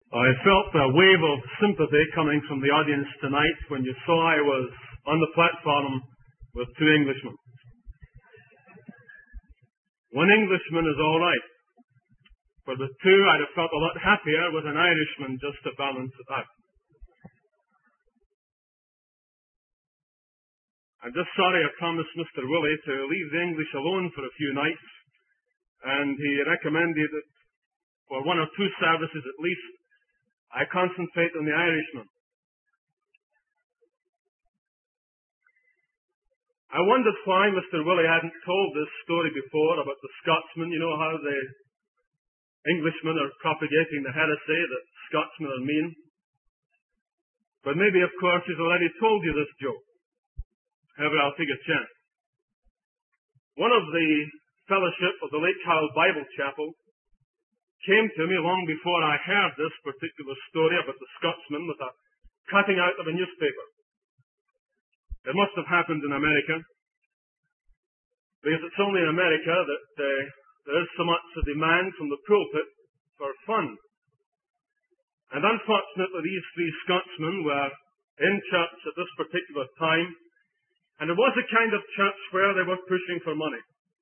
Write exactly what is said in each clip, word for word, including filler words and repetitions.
I felt a wave of sympathy coming from the audience tonight when you saw I was on the platform with two Englishmen. One Englishman is all right. For the two, I'd have felt a lot happier with an Irishman just to balance it out. I'm just sorry I promised Mister Willie to leave the English alone for a few nights, and he recommended that for one or two services at least, I concentrate on the Irishman. I wondered why Mister Willie hadn't told this story before about the Scotsman. You know how the Englishmen are propagating the heresy that Scotsmen are mean. But maybe, of course, he's already told you this joke. However, I'll take a chance. One of the fellowship of the Lake Howell Bible Chapel came to me long before I heard this particular story about the Scotsman with a cutting out of a newspaper. It must have happened in America, because it's only in America that uh, there is so much a demand from the pulpit for fun. And unfortunately, these three Scotsmen were in church at this particular time, and it was a kind of church where they were pushing for money.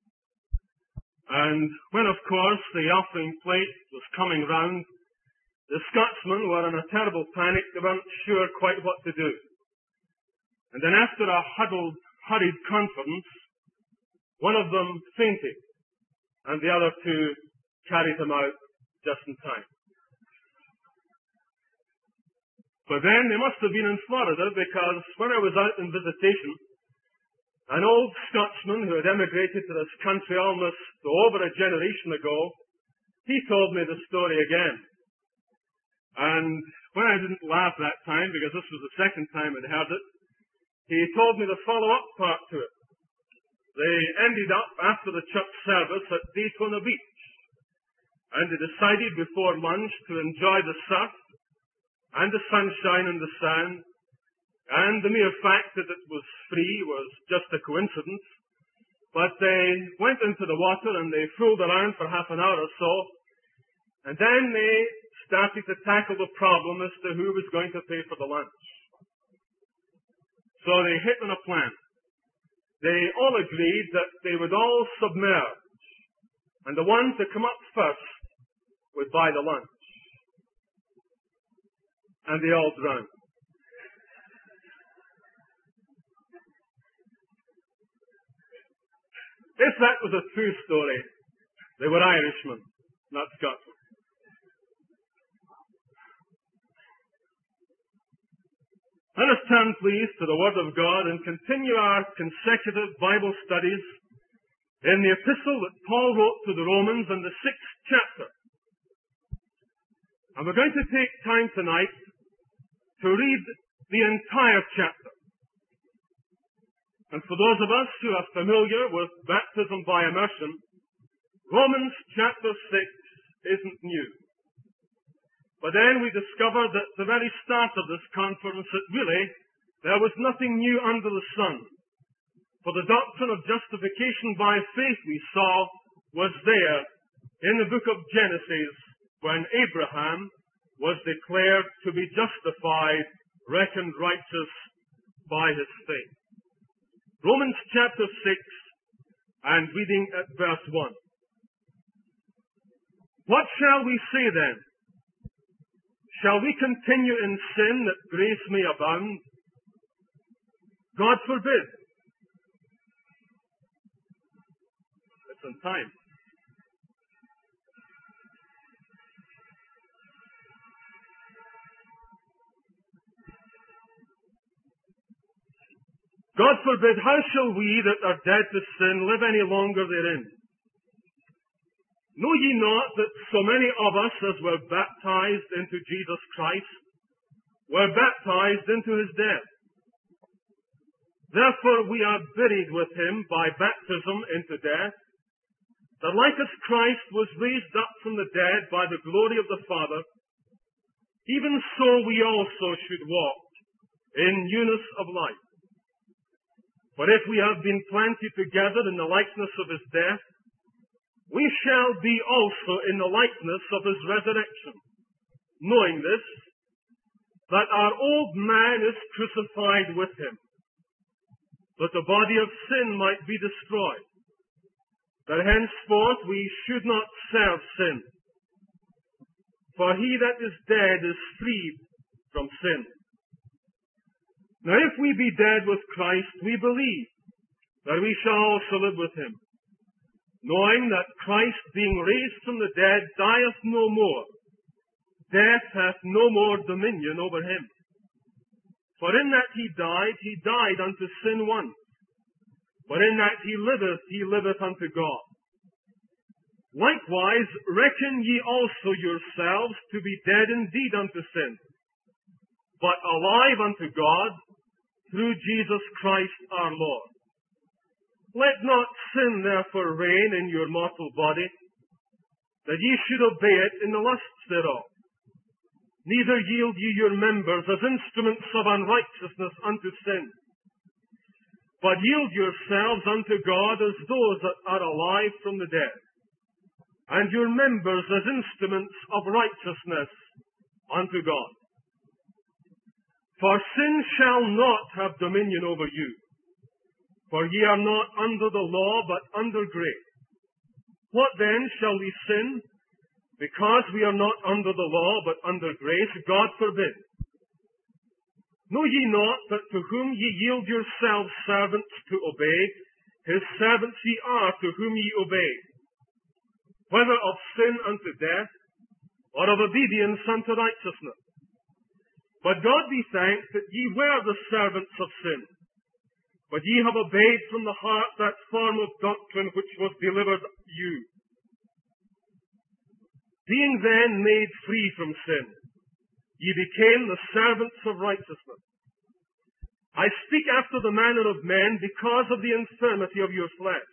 And when, of course, the offering plate was coming round, the Scotsmen were in a terrible panic. They weren't sure quite what to do. And then after a huddled, hurried conference, one of them fainted, and the other two carried him out just in time. But then they must have been in Florida, because when I was out in visitation, an old Scotsman who had emigrated to this country almost over a generation ago, he told me the story again. And when I didn't laugh that time, because this was the second time I'd heard it, he told me the follow-up part to it. They ended up after the church service at Daytona Beach, and they decided before lunch to enjoy the surf and the sunshine and the sand. And the mere fact that it was free was just a coincidence. But they went into the water and they fooled around for half an hour or so. And then they started to tackle the problem as to who was going to pay for the lunch. So they hit on a plan. They all agreed that they would all submerge. And the one to come up first would buy the lunch. And they all drowned. If that was a true story, they were Irishmen, not Scotsmen. Let us turn, please, to the Word of God and continue our consecutive Bible studies in the epistle that Paul wrote to the Romans in the sixth chapter. And we're going to take time tonight to read the entire chapter. And for those of us who are familiar with baptism by immersion, Romans chapter six isn't new. But then we discovered that at the very start of this conference that really there was nothing new under the sun. For the doctrine of justification by faith, we saw, was there in the book of Genesis when Abraham was declared to be justified, reckoned righteous by his faith. Romans chapter six, and reading at verse one. What shall we say then? Shall we continue in sin that grace may abound? God forbid. It's in time. God forbid, how shall we that are dead to sin live any longer therein? Know ye not that so many of us as were baptized into Jesus Christ were baptized into his death? Therefore we are buried with him by baptism into death, that like as Christ was raised up from the dead by the glory of the Father, even so we also should walk in newness of life. For if we have been planted together in the likeness of his death, we shall be also in the likeness of his resurrection. knowing this, that our old man is crucified with him, that the body of sin might be destroyed, that henceforth we should not serve sin. For he that is dead is freed from sin. Now if we be dead with Christ, we believe that we shall also live with him, knowing that Christ, being raised from the dead, dieth no more. Death hath no more dominion over him. For in that he died, he died unto sin once. But in that he liveth, he liveth unto God. Likewise, reckon ye also yourselves to be dead indeed unto sin, but alive unto God through Jesus Christ our Lord. Let not sin therefore reign in your mortal body, that ye should obey it in the lusts thereof. Neither yield ye your members as instruments of unrighteousness unto sin, but yield yourselves unto God as those that are alive from the dead, and your members as instruments of righteousness unto God. For sin shall not have dominion over you, for ye are not under the law, but under grace. What then shall we sin? Because we are not under the law, but under grace? God forbid. Know ye not that to whom ye yield yourselves servants to obey, his servants ye are to whom ye obey, whether of sin unto death, or of obedience unto righteousness? But God be thanked that ye were the servants of sin, but ye have obeyed from the heart that form of doctrine which was delivered you. Being then made free from sin, ye became the servants of righteousness. I speak after the manner of men because of the infirmity of your flesh.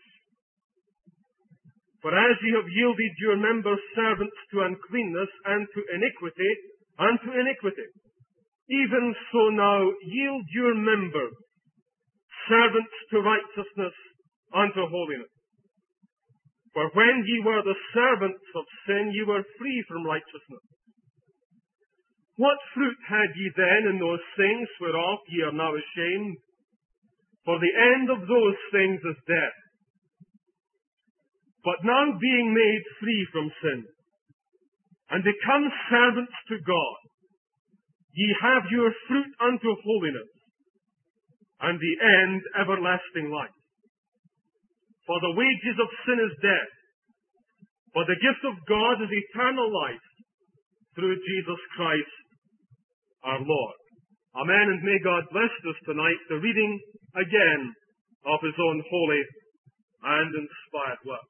For as ye have yielded your members servants to uncleanness and to iniquity, unto iniquity, even so now yield your members servants to righteousness unto holiness. For when ye were the servants of sin, ye were free from righteousness. What fruit had ye then in those things whereof ye are now ashamed? For the end of those things is death. But now being made free from sin, and become servants to God, ye have your fruit unto holiness, and the end everlasting life. For the wages of sin is death, but the gift of God is eternal life through Jesus Christ our Lord. Amen, and may God bless us tonight, the reading again of his own holy and inspired word.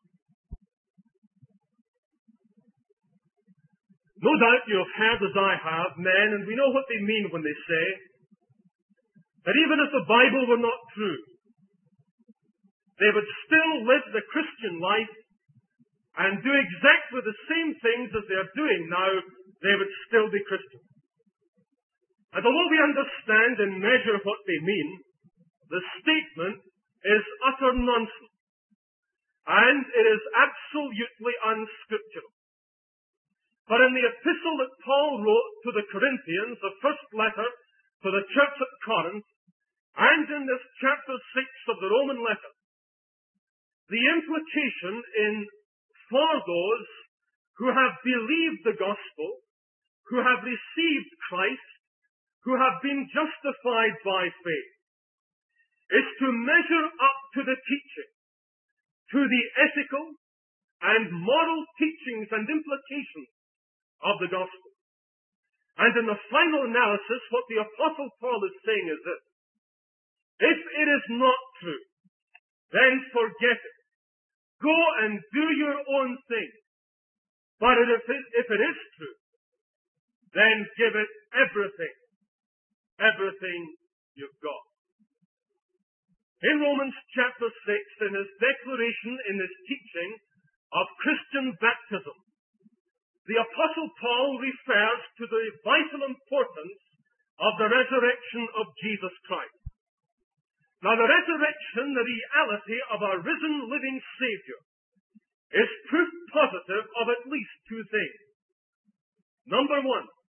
No doubt you have heard, as I have, men, and we know what they mean when they say that even if the Bible were not true, they would still live the Christian life and do exactly the same things as they are doing now. They would still be Christians. And although we understand and measure what they mean, the statement is utter nonsense, and it is absolutely unscriptural. But in the epistle that Paul wrote to the Corinthians, the first letter to the church at Corinth, and in this chapter six of the Roman letter, the implication in for those who have believed the gospel, who have received Christ, who have been justified by faith, is to measure up to the teaching, to the ethical and moral teachings and implications of the gospel. And in the final analysis, what the Apostle Paul is saying is this: if it is not true, then forget it. Go and do your own thing. But if it, if it is true, then give it everything. Everything you've got. In Romans chapter six, in his declaration, in his teaching of Christian baptism, the Apostle Paul refers to the vital importance of the resurrection of Jesus Christ. Now, the resurrection, the reality of our risen, living Savior, is proof positive of at least two things. Number one,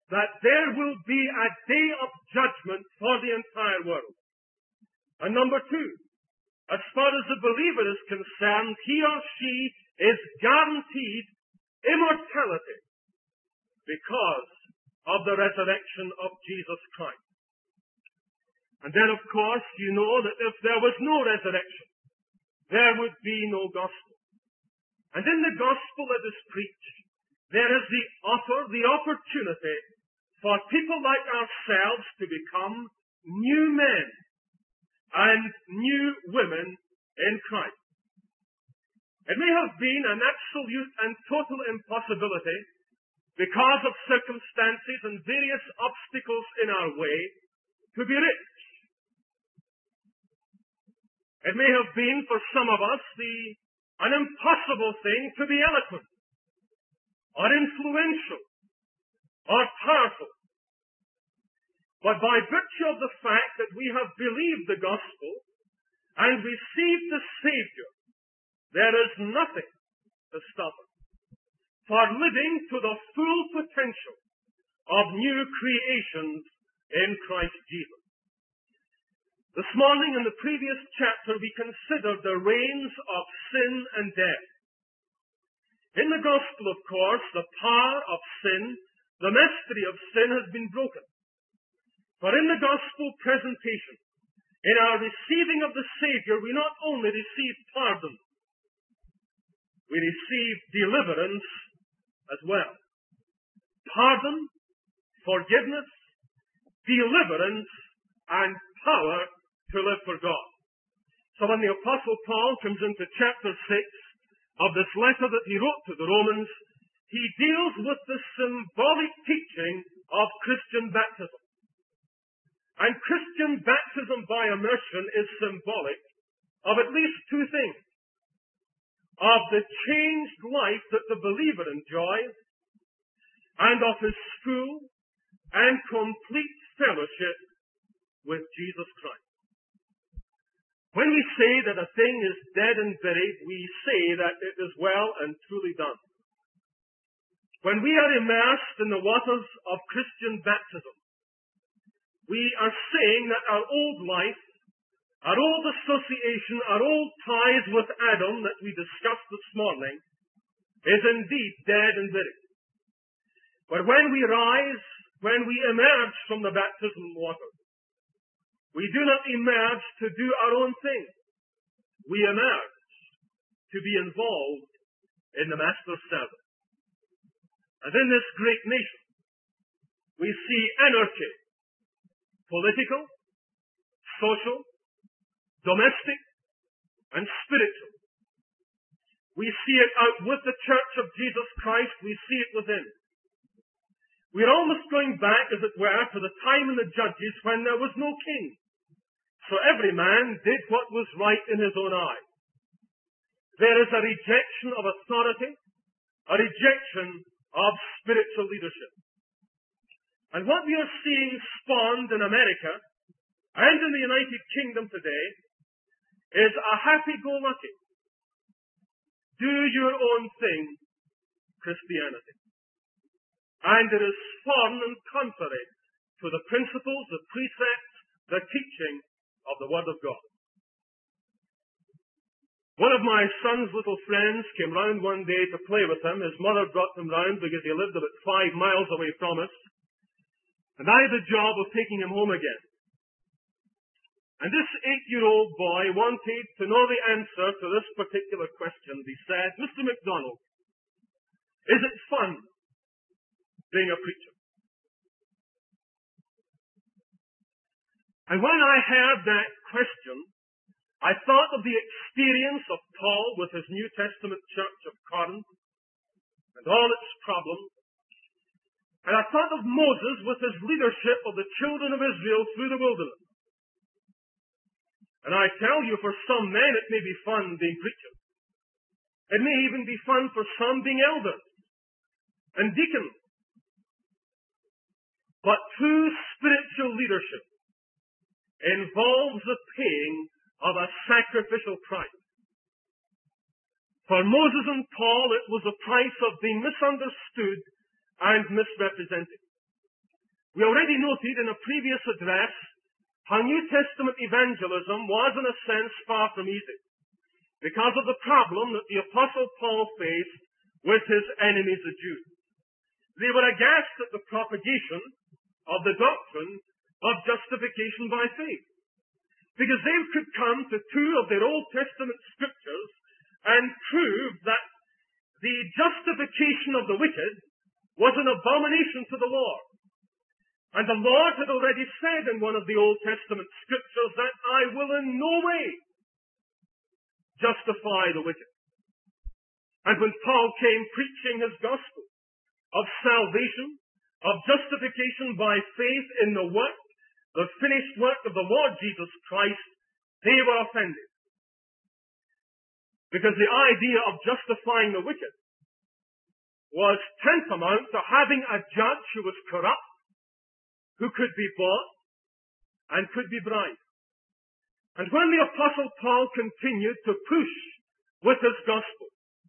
that there will be a day of judgment for the entire world. And number two, as far as the believer is concerned, he or she is guaranteed immortality because of the resurrection of Jesus Christ. And then, of course, you know that if there was no resurrection, there would be no gospel. And in the gospel that is preached, there is the offer, the opportunity for people like ourselves to become new men and new women in Christ. It may have been an absolute and total impossibility because of circumstances and various obstacles in our way to be rich. It may have been for some of us the an impossible thing to be eloquent or influential or powerful. But by virtue of the fact that we have believed the gospel and received the Savior, there is nothing to stop us for living to the full potential of new creations in Christ Jesus. This morning in the previous chapter we considered the reigns of sin and death. In the gospel, of course, the power of sin, the mystery of sin has been broken. For in the gospel presentation, in our receiving of the Savior, we not only receive pardon, we receive deliverance as well. Pardon, forgiveness, deliverance, and power to live for God. So when the Apostle Paul comes into chapter six of this letter that he wrote to the Romans, he deals with the symbolic teaching of Christian baptism. And Christian baptism by immersion is symbolic of at least two things. Of the changed life that the believer enjoys, and of his full and complete fellowship with Jesus Christ. When we say that a thing is dead and buried, we say that it is well and truly done. When we are immersed in the waters of Christian baptism, we are saying that our old life, our old association, our old ties with Adam that we discussed this morning is indeed dead and buried. But when we rise, when we emerge from the baptismal water, we do not emerge to do our own thing. We emerge to be involved in the Master's service. And in this great nation, we see anarchy, political, social, domestic, and spiritual. We see it out with the Church of Jesus Christ. We see it within. We're almost going back, as it were, to the time in the Judges when there was no king. So every man did what was right in his own eyes. There is a rejection of authority, a rejection of spiritual leadership. And what we are seeing spawned in America and in the United Kingdom today is a happy-go-lucky, do your own thing Christianity. And it is foreign and contrary to the principles, the precepts, the teaching of the Word of God. One of my son's little friends came round one day to play with him. His mother brought him round because he lived about five miles away from us. And I had the job of taking him home again. And this eight-year-old boy wanted to know the answer to this particular question. He said, "Mister McDonald, is it fun being a preacher?" And when I heard that question, I thought of the experience of Paul with his New Testament church of Corinth and all its problems. And I thought of Moses with his leadership of the children of Israel through the wilderness. And I tell you, for some men it may be fun being preachers. It may even be fun for some being elders and deacons. But true spiritual leadership involves the paying of a sacrificial price. For Moses and Paul, it was the price of being misunderstood and misrepresented. We already noted in a previous address how New Testament evangelism was in a sense far from easy because of the problem that the Apostle Paul faced with his enemies, the Jews. They were aghast at the propagation of the doctrine of justification by faith, because they could come to two of their Old Testament scriptures and prove that the justification of the wicked was an abomination to the Lord. And the Lord had already said in one of the Old Testament scriptures that I will in no way justify the wicked. And when Paul came preaching his gospel of salvation, of justification by faith in the work, the finished work of the Lord Jesus Christ, they were offended. Because the idea of justifying the wicked was tantamount to having a judge who was corrupt, who could be bought and could be bribed. And when the Apostle Paul continued to push with his gospel,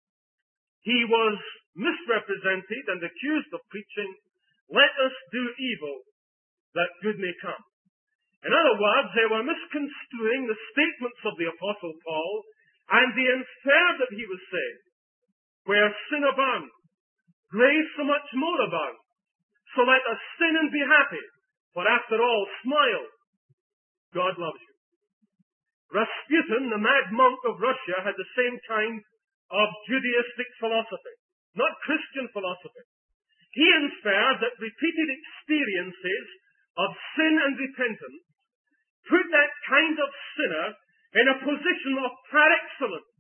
he was misrepresented and accused of preaching, let us do evil that good may come. In other words, they were misconstruing the statements of the Apostle Paul, and they inferred that he was saying, where sin abounds, grace so much more abounds. So let us sin and be happy, for after all, smile. God loves you. Rasputin, the mad monk of Russia, had the same kind of Judaistic philosophy, not Christian philosophy. He inferred that repeated experiences of sin and repentance put that kind of sinner in a position of par excellence.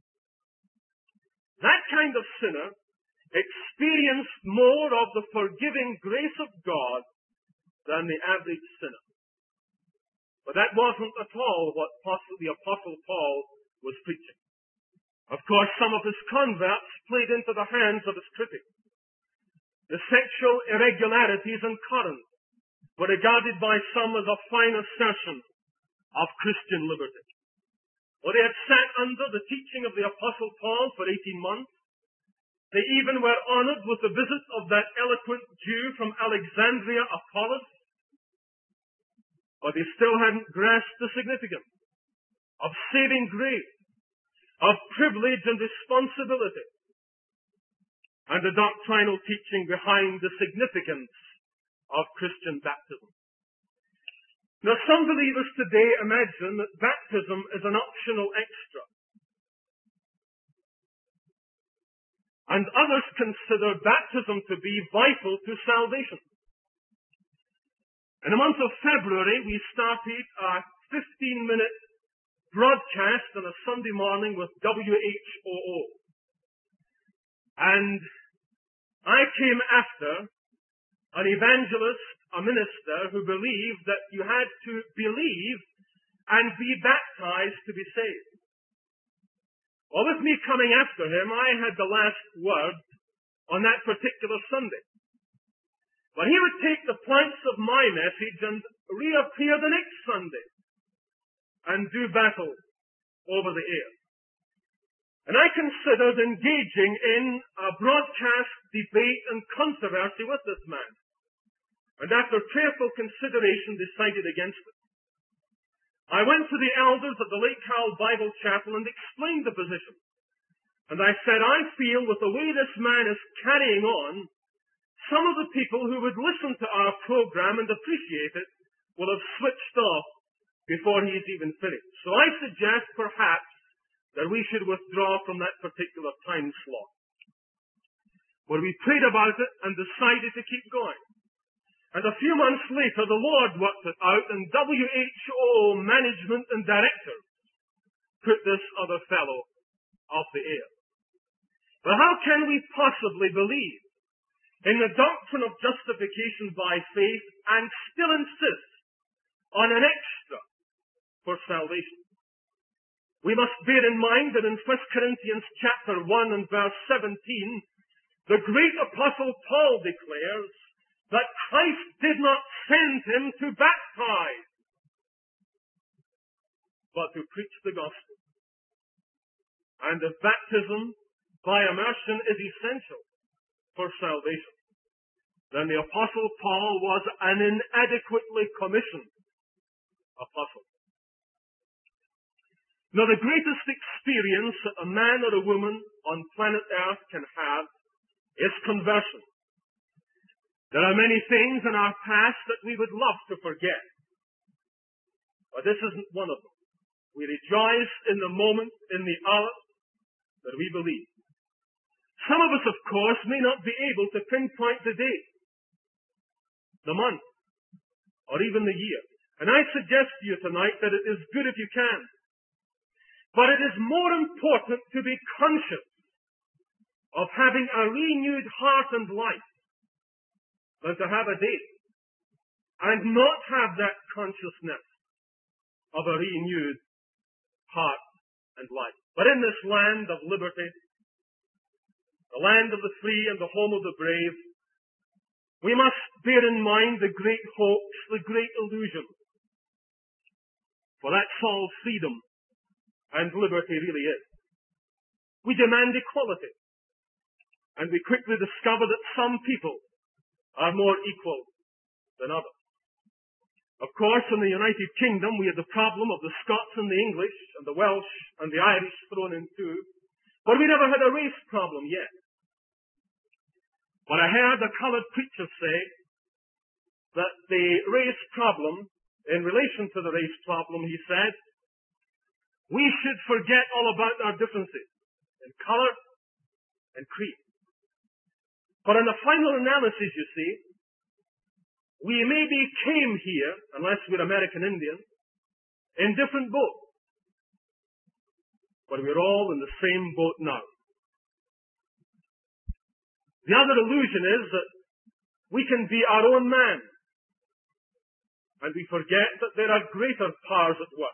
That kind of sinner experienced more of the forgiving grace of God than the average sinner. But that wasn't at all what the Apostle Paul was preaching. Of course, some of his converts played into the hands of his critics. The sexual irregularities in Corinth were regarded by some as a fine assertion of Christian liberty. Well, they had sat under the teaching of the Apostle Paul for eighteen months. They even were honored with the visit of that eloquent Jew from Alexandria, Apollos. But they still hadn't grasped the significance of saving grace, of privilege and responsibility, and the doctrinal teaching behind the significance of Christian baptism. Now, some believers today imagine that baptism is an optional extra, and others consider baptism to be vital to salvation. In the month of February, we started a fifteen-minute broadcast on a Sunday morning with W H O O. And I came after an evangelist, a minister, who believed that you had to believe and be baptized to be saved. Well, with me coming after him, I had the last word on that particular Sunday. But he would take the points of my message and reappear the next Sunday and do battle over the air. And I considered engaging in a broadcast debate and controversy with this man. And after careful consideration, decided against it. I went to the elders at the Lake Howell Bible Chapel and explained the position. And I said, I feel with the way this man is carrying on, some of the people who would listen to our program and appreciate it will have switched off before he's even finished. So I suggest perhaps that we should withdraw from that particular time slot. Well, we prayed about it and decided to keep going. And a few months later, the Lord worked it out, and W H O management and directors put this other fellow off the air. But how can we possibly believe in the doctrine of justification by faith and still insist on an extra for salvation? We must bear in mind that in First Corinthians chapter one and verse seventeen, the great apostle Paul declares that Christ did not send him to baptize, but to preach the gospel. And if baptism by immersion is essential for salvation, then the Apostle Paul was an inadequately commissioned apostle. Now, the greatest experience that a man or a woman on planet Earth can have is conversion. There are many things in our past that we would love to forget, but this isn't one of them. We rejoice in the moment, in the hour that we believe. Some of us, of course, may not be able to pinpoint the day, the month, or even the year. And I suggest to you tonight that it is good if you can. But it is more important to be conscious of having a renewed heart and life than to have a date and not have that consciousness of a renewed heart and life. But in this land of liberty, the land of the free and the home of the brave, we must bear in mind the great hopes, the great illusion. For that's all freedom and liberty really is. We demand equality, and we quickly discover that some people are more equal than others. Of course, in the United Kingdom, we have the problem of the Scots and the English, and the Welsh and the Irish thrown in too. But we never had a race problem yet. But I heard a coloured preacher say that the race problem, in relation to the race problem, he said, we should forget all about our differences in colour and creed. But in the final analysis, you see, we maybe came here, unless we're American Indians, in different boats. But we're all in the same boat now. The other illusion is that we can be our own man. And we forget that there are greater powers at work.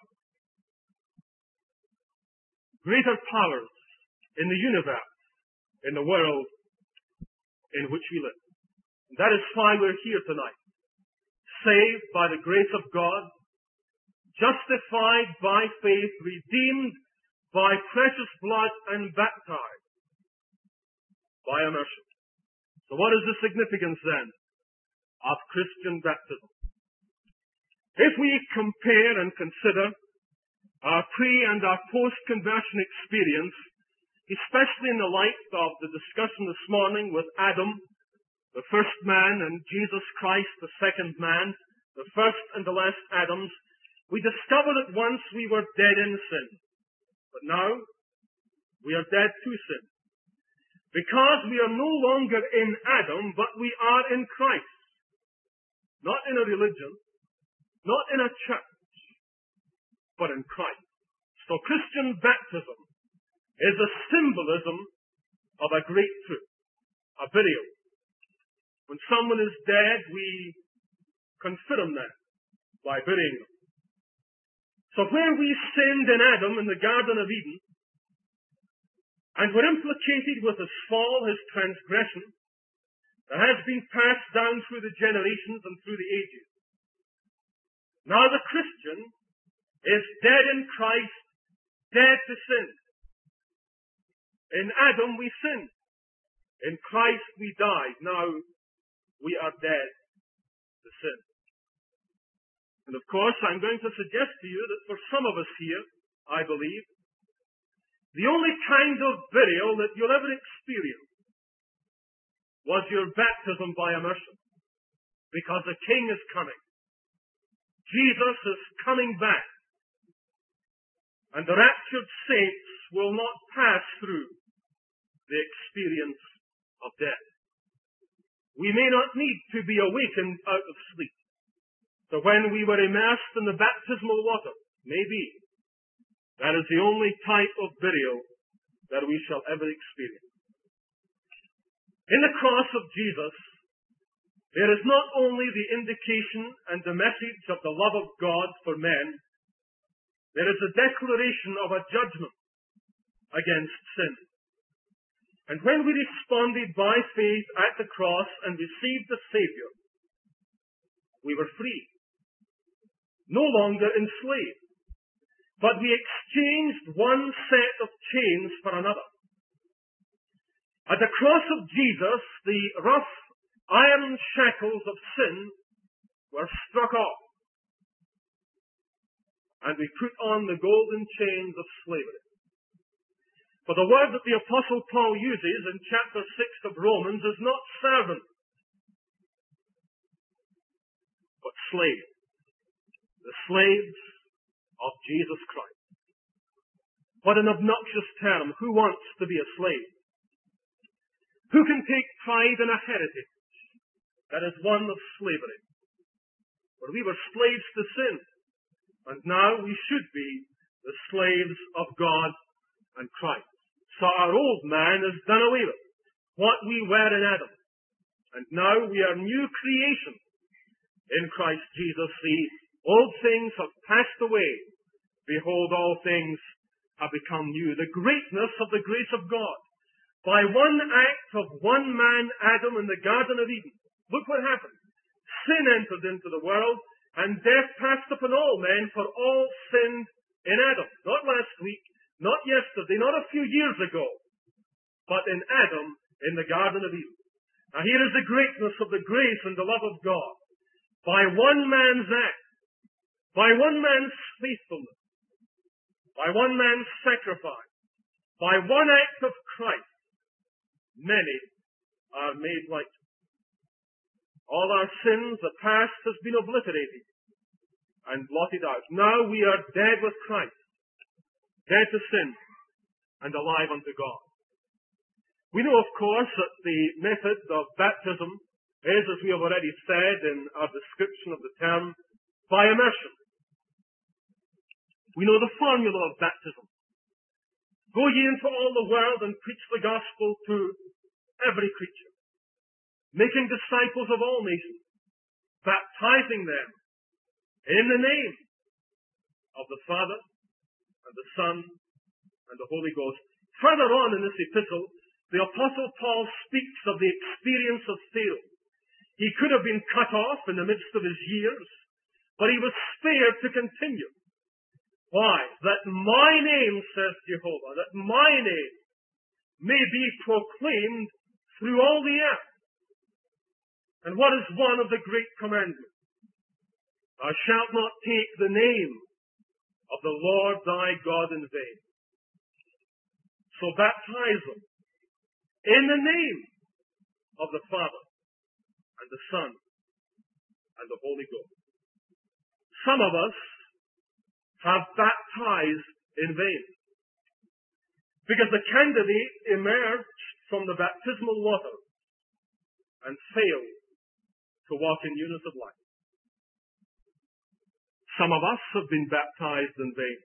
Greater powers in the universe, in the world in which we live. And that is why we're here tonight. Saved by the grace of God, justified by faith, redeemed by precious blood, and baptized by immersion. So what is the significance then of Christian baptism? If we compare and consider our pre- and our post-conversion experience, especially in the light of the discussion this morning with Adam, the first man, and Jesus Christ, the second man, the first and the last Adams, we discover that once we were dead in sin. But now, we are dead to sin. Because we are no longer in Adam, but we are in Christ. Not in a religion, not in a church, but in Christ. So Christian baptism is a symbolism of a great truth, a burial. When someone is dead, we confirm that by burying them. So where we sinned in Adam in the Garden of Eden, and were implicated with his fall, his transgression, that has been passed down through the generations and through the ages. Now the Christian is dead in Christ, dead to sin. In Adam we sinned. In Christ we died. Now we are dead to sin. And of course, I'm going to suggest to you that for some of us here, I believe, the only kind of burial that you'll ever experience was your baptism by immersion. Because the King is coming. Jesus is coming back. And the raptured saints will not pass through the experience of death. We may not need to be awakened out of sleep. So when we were immersed in the baptismal water, maybe, that is the only type of burial that we shall ever experience. In the cross of Jesus, there is not only the indication and the message of the love of God for men, there is a declaration of a judgment against sin. And when we responded by faith at the cross and received the Savior, we were free, no longer enslaved. But we exchanged one set of chains for another. At the cross of Jesus, the rough iron shackles of sin were struck off, and we put on the golden chains of slavery. For the word that the Apostle Paul uses in chapter six of Romans is not servant, but slave. The slaves of Jesus Christ. What an obnoxious term. Who wants to be a slave? Who can take pride in a heritage that is one of slavery? For we were slaves to sin, and now we should be the slaves of God and Christ. So our old man is done away with, what we were in Adam. And now we are new creations in Christ Jesus. The old things have passed away. Behold, all things have become new. The greatness of the grace of God. By one act of one man, Adam, in the Garden of Eden. Look what happened. Sin entered into the world, and death passed upon all men, for all sinned in Adam. Not last week, not yesterday, not a few years ago, but in Adam, in the Garden of Eden. Now here is the greatness of the grace and the love of God. By one man's act, by one man's faithfulness, by one man's sacrifice, by one act of Christ, many are made righteous. All our sins, the past has been obliterated and blotted out. Now we are dead with Christ, dead to sin, and alive unto God. We know, of course, that the method of baptism is, as we have already said in our description of the term, by immersion. We know the formula of baptism. Go ye into all the world and preach the gospel to every creature, making disciples of all nations, baptizing them in the name of the Father and the Son and the Holy Ghost. Further on in this epistle, the Apostle Paul speaks of the experience of Pharaoh. He could have been cut off in the midst of his years, but he was spared to continue. Why? That my name, says Jehovah, that my name may be proclaimed through all the earth. And what is one of the great commandments? Thou shalt not take the name of the Lord thy God in vain. So baptize them in the name of the Father and the Son and the Holy Ghost. Some of us have baptized in vain, because the candidate emerged from the baptismal water and failed to walk in newness of life. Some of us have been baptized in vain.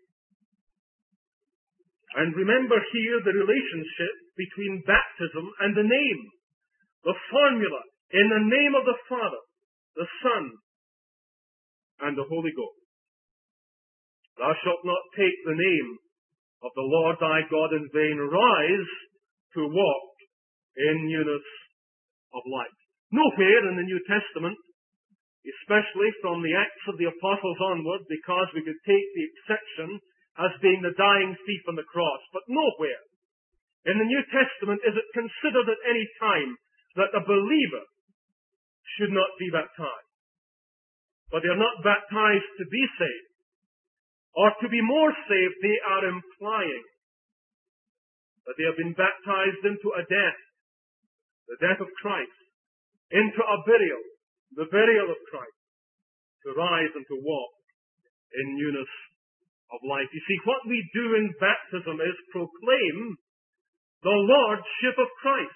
And remember here the relationship between baptism and the name, the formula, in the name of the Father, the Son, and the Holy Ghost. Thou shalt not take the name of the Lord thy God in vain. Rise to walk in newness of life. Nowhere in the New Testament, especially from the Acts of the Apostles onward, because we could take the exception as being the dying thief on the cross, but nowhere in the New Testament is it considered at any time that a believer should not be baptized. But they are not baptized to be saved, or to be more saved. They are implying that they have been baptized into a death, the death of Christ, into a burial, the burial of Christ, to rise and to walk in newness of life. You see, what we do in baptism is proclaim the Lordship of Christ.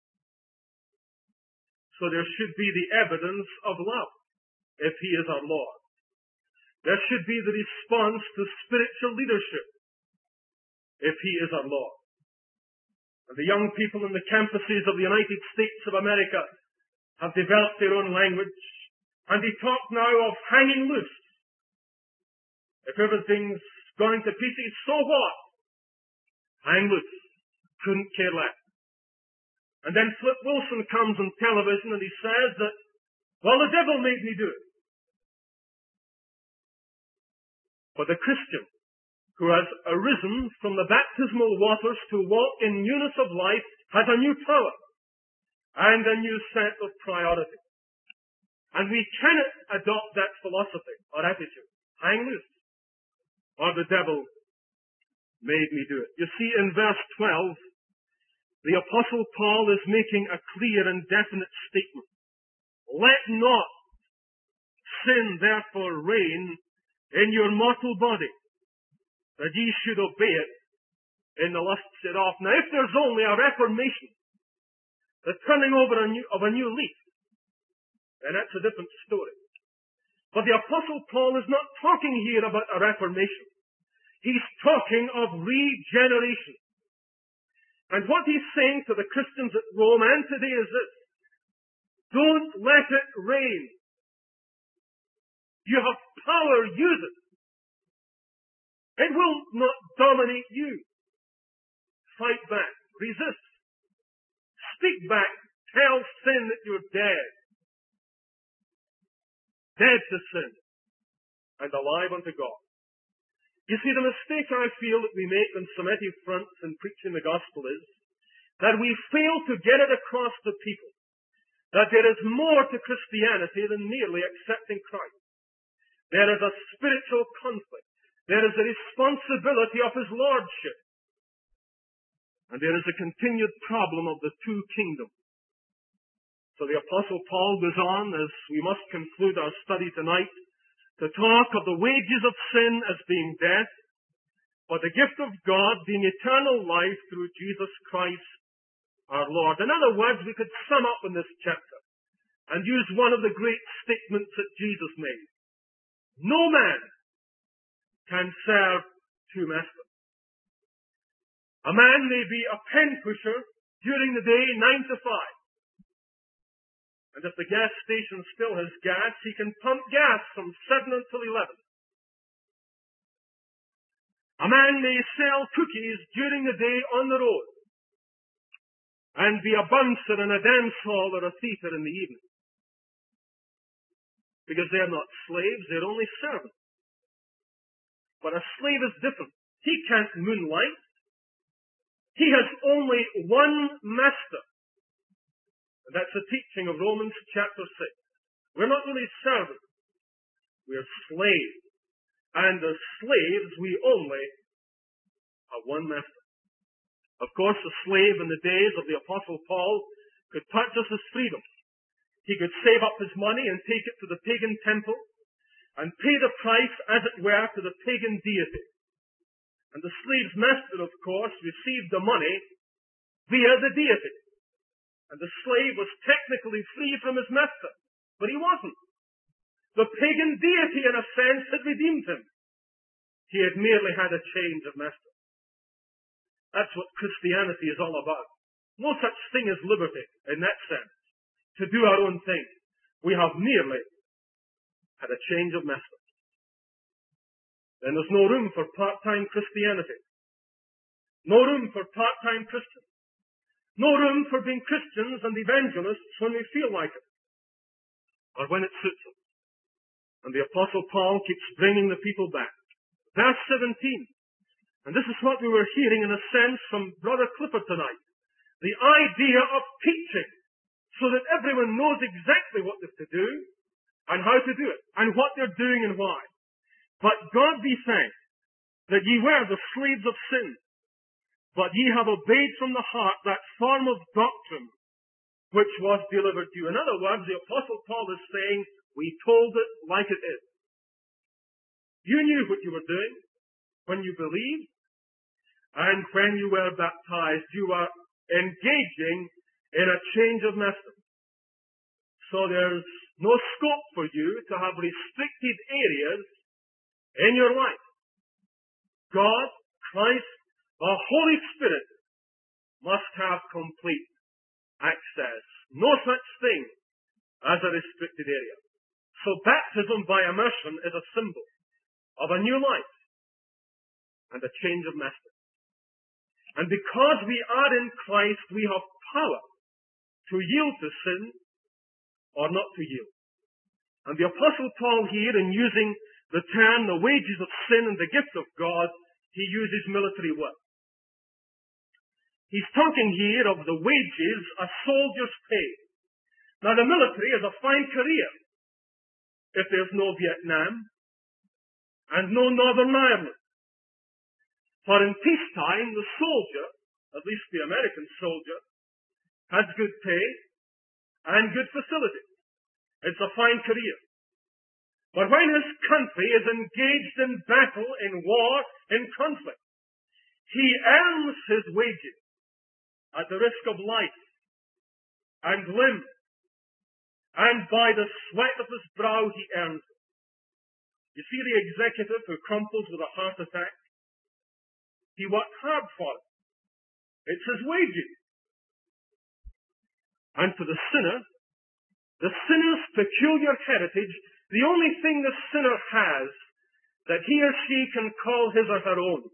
So there should be the evidence of love, if He is our Lord. There should be the response to spiritual leadership, if He is our Lord. And the young people in the campuses of the United States of America have developed their own language, and they talk now of hanging loose. If everything's going to pieces, so what? Hang loose. Couldn't care less. And then Flip Wilson comes on television and he says that, well, the devil made me do it. But the Christian who has arisen from the baptismal waters to walk in newness of life has a new power. and a new set of priorities. And we cannot adopt that philosophy or attitude. Hang loose, or the devil made me do it. You see, in verse twelve, the Apostle Paul is making a clear and definite statement. Let not sin therefore reign in your mortal body, that ye should obey it in the lusts thereof. Now, if there's only a reformation, the turning over a new, of a new leaf, then that's a different story. But the Apostle Paul is not talking here about a reformation. He's talking of regeneration. And what he's saying to the Christians at Rome and today is this: don't let it reign. You have power, use it. It will not dominate you. Fight back, resist, speak back, tell sin that you're dead. Dead to sin and alive unto God. You see, the mistake I feel that we make on so many fronts in preaching the gospel is that we fail to get it across to people that there is more to Christianity than merely accepting Christ. There is a spiritual conflict. There is a responsibility of His Lordship. And there is a continued problem of the two kingdoms. So the Apostle Paul goes on, as we must conclude our study tonight, to talk of the wages of sin as being death, but the gift of God being eternal life through Jesus Christ our Lord. In other words, we could sum up in this chapter and use one of the great statements that Jesus made. No man can serve two masters. A man may be a pen pusher during the day, nine to five. And if the gas station still has gas, he can pump gas from seven until eleven. A man may sell cookies during the day on the road and be a bouncer in a dance hall or a theatre in the evening. Because they're not slaves, they're only servants. But a slave is different. He can't moonlight. He has only one master. And that's the teaching of Romans chapter six. We're not really servants. We're slaves. And as slaves, we only have one master. Of course, a slave in the days of the Apostle Paul could purchase his freedom. He could save up his money and take it to the pagan temple and pay the price, as it were, to the pagan deity. And the slave's master, of course, received the money via the deity. And the slave was technically free from his master, but he wasn't. The pagan deity, in a sense, had redeemed him. He had merely had a change of master. That's what Christianity is all about. No such thing as liberty in that sense, to do our own thing. We have merely had a change of master. Then there's no room for part-time Christianity. No room for part-time Christians. No room for being Christians and evangelists when we feel like it, or when it suits us. And the Apostle Paul keeps bringing the people back. Verse seventeen. And this is what we were hearing in a sense from Brother Clifford tonight. The idea of teaching, so that everyone knows exactly what they're to do, and how to do it, and what they're doing and why. But God be thanked that ye were the slaves of sin, but ye have obeyed from the heart that form of doctrine which was delivered to you. In other words, the Apostle Paul is saying, we told it like it is. You knew what you were doing when you believed, and when you were baptized, you were engaging in a change of master. So there's no scope for you to have restricted areas in your life. God, Christ, the Holy Spirit must have complete access. No such thing as a restricted area. So baptism by immersion is a symbol of a new life and a change of master. And because we are in Christ, we have power to yield to sin or not to yield. And the Apostle Paul here, in using the term the wages of sin and the gift of God, he uses military work. He's talking here of the wages a soldier's pay. Now, the military is a fine career if there's no Vietnam and no Northern Ireland. For in peacetime, the soldier, at least the American soldier, has good pay and good facilities. It's a fine career. But when his country is engaged in battle, in war, in conflict, he earns his wages at the risk of life and limb, and by the sweat of his brow he earns it. You see the executive who crumples with a heart attack? He worked hard for it. It's his wages. And for the sinner, the sinner's peculiar heritage, the only thing the sinner has that he or she can call his or her own,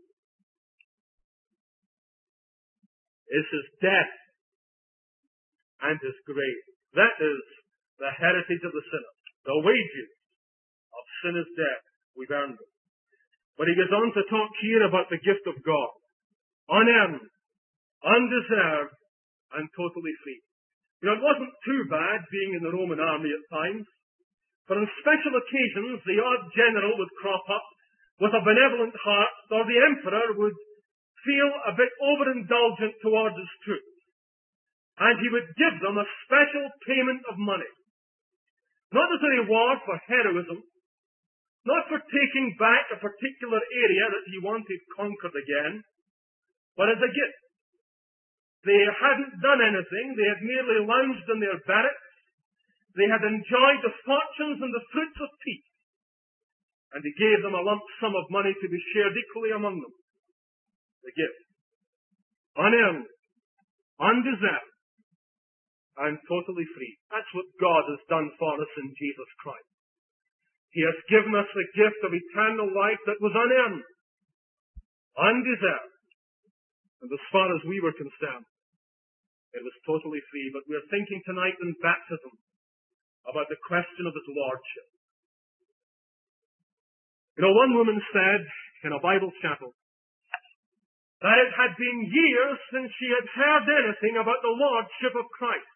is his death and his grave. That is the heritage of the sinner. The wages of sin is death. We've earned it. But he goes on to talk here about the gift of God. Unearned, undeserved, and totally free. You know, it wasn't too bad being in the Roman army at times. For on special occasions, the odd general would crop up with a benevolent heart, or the emperor would feel a bit overindulgent towards his troops. And he would give them a special payment of money. Not as a reward for heroism, not for taking back a particular area that he wanted conquered again, but as a gift. They hadn't done anything. They had merely lounged in their barracks. They had enjoyed the fortunes and the fruits of peace. And he gave them a lump sum of money to be shared equally among them. The gift. Unearned, undeserved, and totally free. That's what God has done for us in Jesus Christ. He has given us the gift of eternal life that was unearned, undeserved, and as far as we were concerned, it was totally free. But we're thinking tonight in baptism about the question of his lordship. You know, one woman said in a Bible chapel that it had been years since she had heard anything about the lordship of Christ.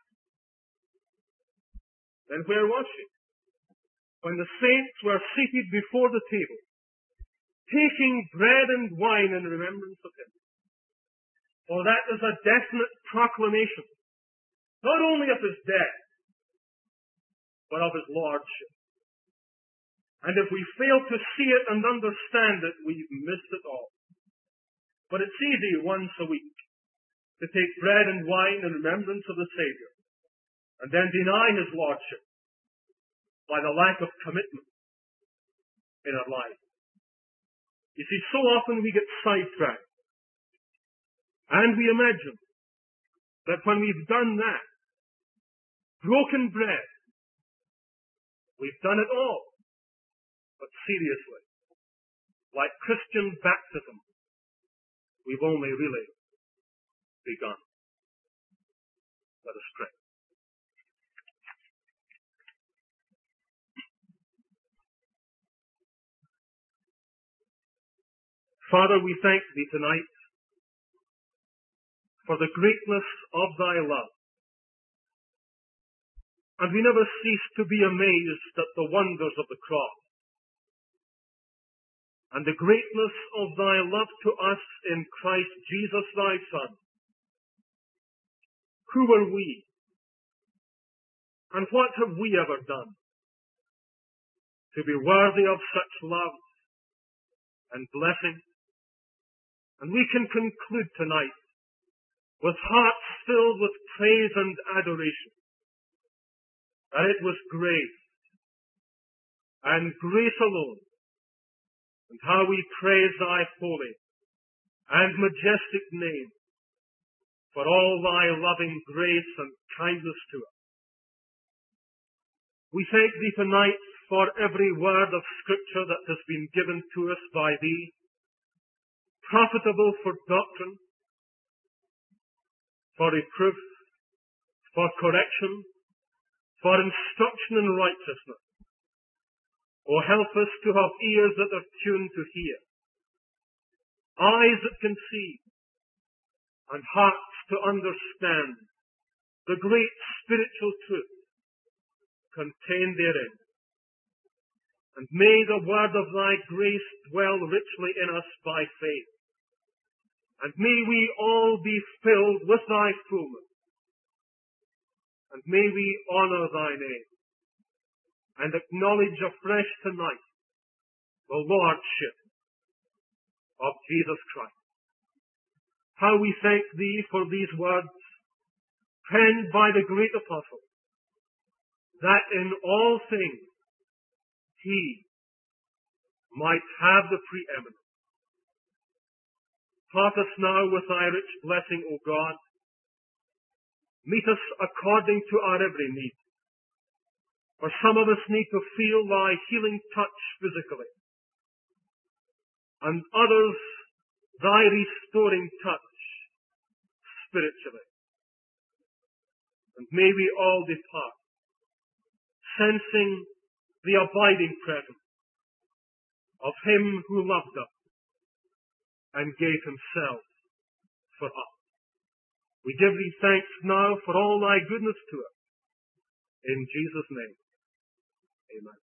Then where was she? When the saints were seated before the table, taking bread and wine in remembrance of him. For that is a definite proclamation, not only of his death, but of his lordship. And if we fail to see it and understand it, we've missed it all. But it's easy once a week to take bread and wine in remembrance of the Savior, and then deny his lordship by the lack of commitment in our lives. You see, so often we get sidetracked, and we imagine that when we've done that, broken bread, we've done it all. But seriously, like Christian baptism, we've only really begun. Let us pray. Father, we thank thee tonight for the greatness of thy love. And we never cease to be amazed at the wonders of the cross and the greatness of thy love to us in Christ Jesus thy Son. Who are we? And what have we ever done to be worthy of such love and blessing? And we can conclude tonight with hearts filled with praise and adoration that it was grace and grace alone, and how we praise thy holy and majestic name for all thy loving grace and kindness to us. We thank thee tonight for every word of Scripture that has been given to us by thee, profitable for doctrine, for reproof, for correction, for instruction in righteousness. O help us to have ears that are tuned to hear, eyes that can see, and hearts to understand the great spiritual truth contained therein. And may the word of thy grace dwell richly in us by faith. And may we all be filled with thy fullness. And may we honor thy name and acknowledge afresh tonight the lordship of Jesus Christ. How we thank thee for these words penned by the great apostle, that in all things he might have the preeminence. Part us now with thy rich blessing, O God. Meet us according to our every need. For some of us need to feel thy healing touch physically, and others thy restoring touch spiritually. And may we all depart sensing the abiding presence of him who loved us and gave himself for us. We give thee thanks now for all thy goodness to us. In Jesus' name, amen.